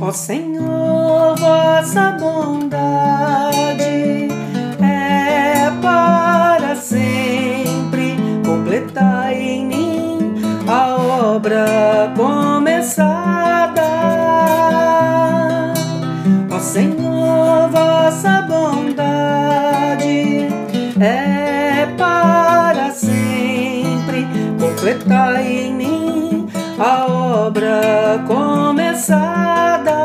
Ó Senhor, vossa bondade é para sempre. Completai em mim a obra começada. Ó Senhor, vossa bondade é para sempre. Completai em mim a obra começada.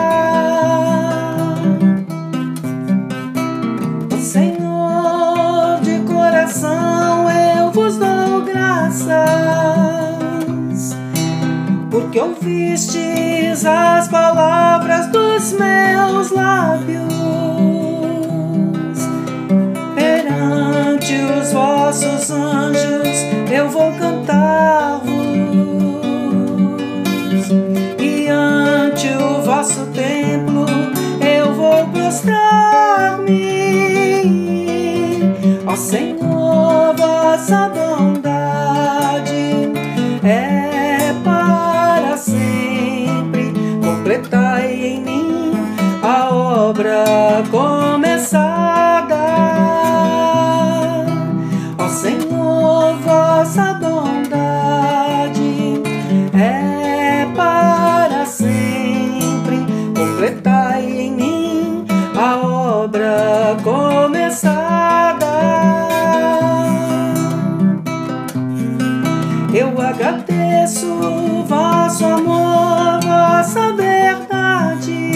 Ó Senhor, de coração eu vos dou graças, porque ouvistes as palavras dos meus lábios. Perante os vossos anjos eu vou cantar-vos, e ante o vosso templo eu vou prostrar-me. Ó Senhor, vossa bondade é para sempre. Completai em mim a obra começada. Ó Senhor, vossa bondade é para sempre. Completai em mim a obra começada. Eu agradeço vosso amor, vossa verdade,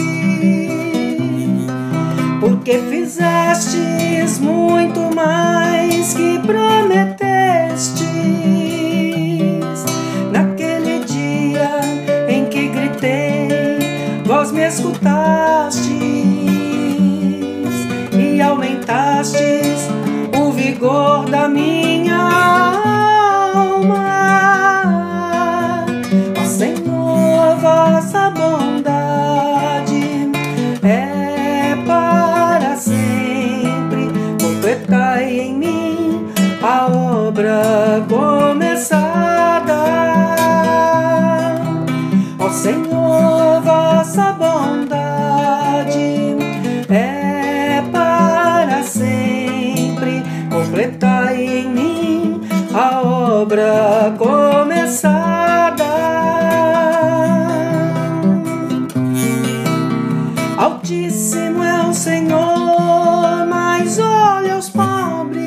porque fizestes muito mais que prometestes. Naquele dia em que gritei, vós me escutastes e aumentastes o vigor da minha alma. Ó Senhor, vossa bondade é para sempre. Completai em mim a obra começada. Ó Senhor, vossa bondade é para sempre. Completai em mim a obra começada. Altíssimo é o Senhor, mas olha os pobres,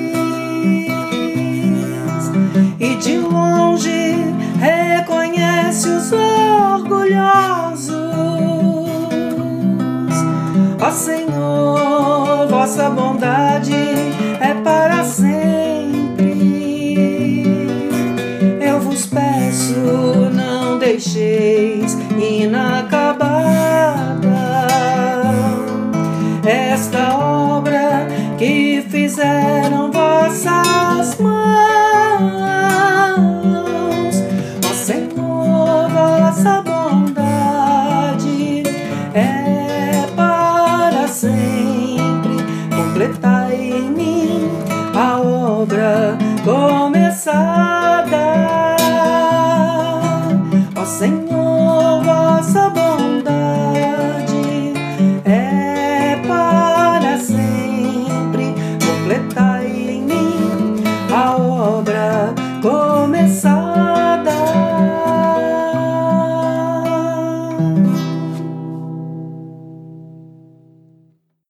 e de longe reconhece os orgulhosos. Ó Senhor, vossa bondade é para sempre. Eu vos peço, não deixeis inacabada esta obra que fizeram vossas mãos. Ó Senhor, vossa bondade é para sempre. Completai em mim a obra começada. Ó Senhor,